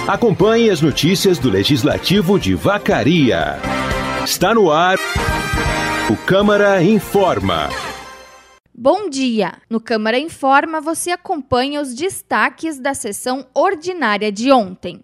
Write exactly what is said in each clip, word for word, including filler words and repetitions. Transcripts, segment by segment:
Acompanhe as notícias do Legislativo de Vacaria. Está no ar o Câmara Informa. Bom dia! No Câmara Informa você acompanha os destaques da sessão ordinária de ontem.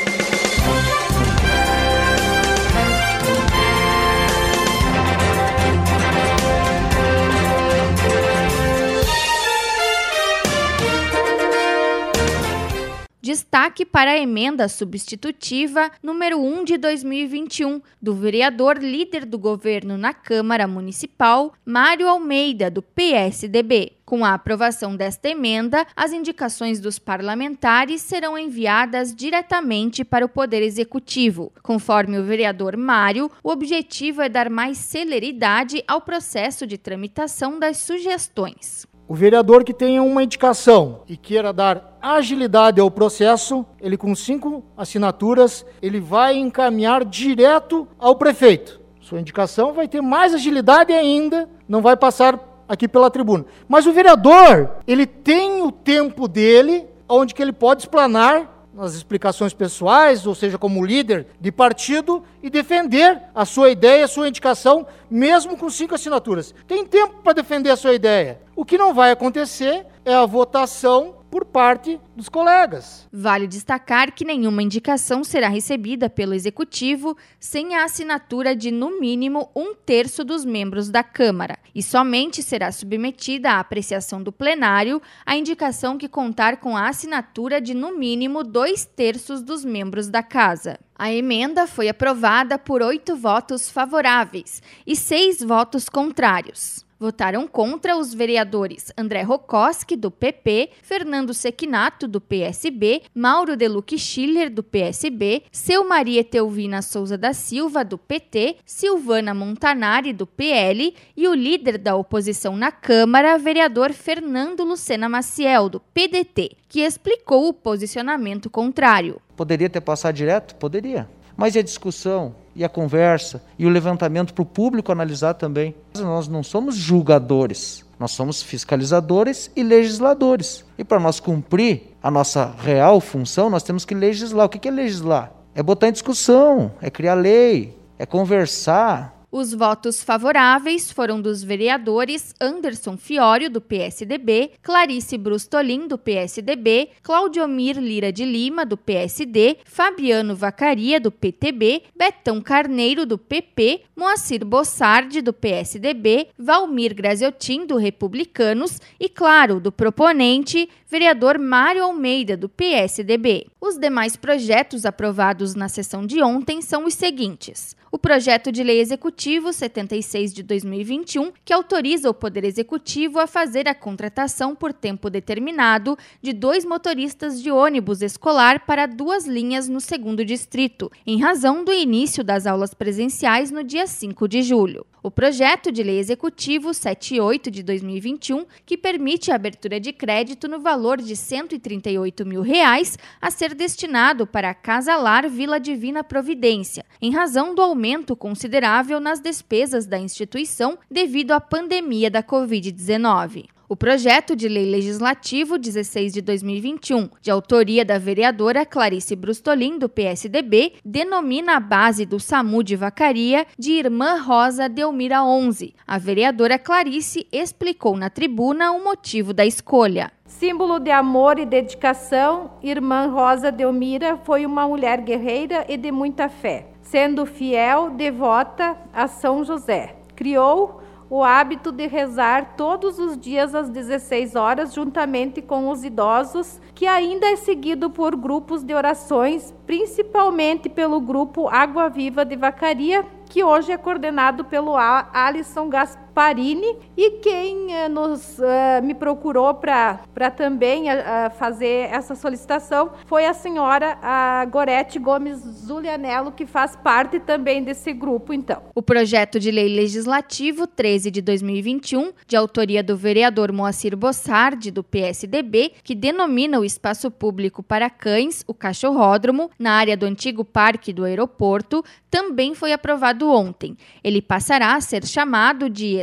Destaque para a emenda substitutiva número um de dois mil e vinte e um, do vereador líder do governo na Câmara Municipal, Mário Almeida, do P S D B. Com a aprovação desta emenda, as indicações dos parlamentares serão enviadas diretamente para o Poder Executivo. Conforme o vereador Mário, o objetivo é dar mais celeridade ao processo de tramitação das sugestões. O vereador que tenha uma indicação e queira dar agilidade ao processo, ele com cinco assinaturas, ele vai encaminhar direto ao prefeito. Sua indicação vai ter mais agilidade ainda, não vai passar aqui pela tribuna. Mas o vereador, ele tem o tempo dele, onde que ele pode explanar nas explicações pessoais, ou seja, como líder de partido, e defender a sua ideia, a sua indicação, mesmo com cinco assinaturas. Tem tempo para defender a sua ideia. O que não vai acontecer é a votação por parte dos colegas. Vale destacar que nenhuma indicação será recebida pelo Executivo sem a assinatura de, no mínimo, um terço dos membros da Câmara, e somente será submetida à apreciação do plenário a indicação que contar com a assinatura de, no mínimo, dois terços dos membros da Casa. A emenda foi aprovada por oito votos favoráveis e seis votos contrários. Votaram contra os vereadores André Rokoski, do P P, Fernando Sequinato, do P S B, Mauro Deluque Schiller, do P S B, Seu Maria Etelvina Souza da Silva, do P T, Silvana Montanari, do P L, e o líder da oposição na Câmara, vereador Fernando Lucena Maciel, do P D T, que explicou o posicionamento contrário. Poderia ter passado direto? Poderia. Mas e a discussão, e a conversa, e o levantamento para o público analisar também? Nós não somos julgadores, nós somos fiscalizadores e legisladores. E para nós cumprir a nossa real função, nós temos que legislar. O que é legislar? É botar em discussão, é criar lei, é conversar. Os votos favoráveis foram dos vereadores Anderson Fiório, do P S D B, Clarice Brustolin, do P S D B, Claudiomir Lira de Lima, do P S D, Fabiano Vacaria, do P T B, Betão Carneiro, do P P, Moacir Bossardi, do P S D B, Valmir Graziotin, do Republicanos e, claro, do proponente, vereador Mário Almeida, do P S D B. Os demais projetos aprovados na sessão de ontem são os seguintes. O projeto de lei executivo setenta e seis de dois mil e vinte e um, que autoriza o Poder Executivo a fazer a contratação por tempo determinado de dois motoristas de ônibus escolar para duas linhas no segundo distrito, em razão do início das aulas presenciais no dia cinco de julho. O projeto de lei executivo setenta e oito de dois mil e vinte e um, que permite a abertura de crédito no valor de cento e trinta e oito mil reais a ser destinado para a Casa Lar Vila Divina Providência, em razão do aumento considerável nas despesas da instituição devido à pandemia da covid dezenove. O projeto de lei legislativo dezesseis de dois mil e vinte e um, de autoria da vereadora Clarice Brustolin, do P S D B, denomina a base do SAMU de Vacaria de Irmã Rosa Delmira onze. A vereadora Clarice explicou na tribuna o motivo da escolha. Símbolo de amor e dedicação, Irmã Rosa Delmira foi uma mulher guerreira e de muita fé, sendo fiel, devota a São José. Criou o hábito de rezar todos os dias às dezesseis horas, juntamente com os idosos, que ainda é seguido por grupos de orações, principalmente pelo grupo Água Viva de Vacaria, que hoje é coordenado pelo Alisson Gasparini, e quem uh, nos, uh, me procurou para também uh, fazer essa solicitação foi a senhora a Gorete Gomes Zulianello, que faz parte também desse grupo, então. O projeto de lei legislativo treze de dois mil e vinte e um, de autoria do vereador Moacir Bossardi, do P S D B, que denomina o espaço público para cães, o cachorródromo, na área do antigo parque do aeroporto, também foi aprovado ontem. Ele passará a ser chamado de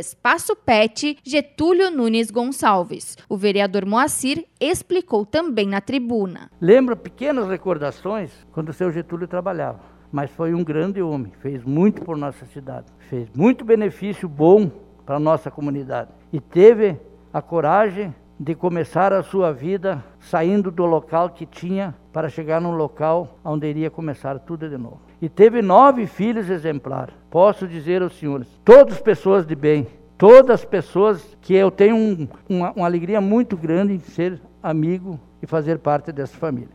Espaço Pet, Getúlio Nunes Gonçalves. O vereador Moacir explicou também na tribuna. Lembra pequenas recordações quando o seu Getúlio trabalhava, mas foi um grande homem, fez muito por nossa cidade, fez muito benefício bom para a nossa comunidade e teve a coragem de começar a sua vida saindo do local que tinha para chegar num local onde iria começar tudo de novo. E teve nove filhos exemplares. Posso dizer aos senhores, todas pessoas de bem, todas pessoas que eu tenho um, uma, uma alegria muito grande em ser amigo e fazer parte dessa família.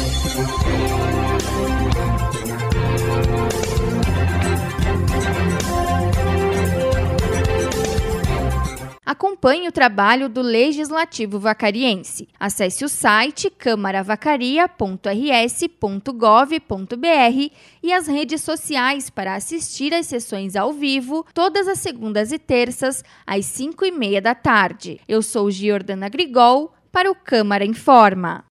Acompanhe o trabalho do Legislativo Vacariense. Acesse o site câmara vacaria ponto r s ponto gov ponto b r e as redes sociais para assistir às sessões ao vivo todas as segundas e terças às cinco e meia da tarde. Eu sou Giordana Grigol para o Câmara Informa.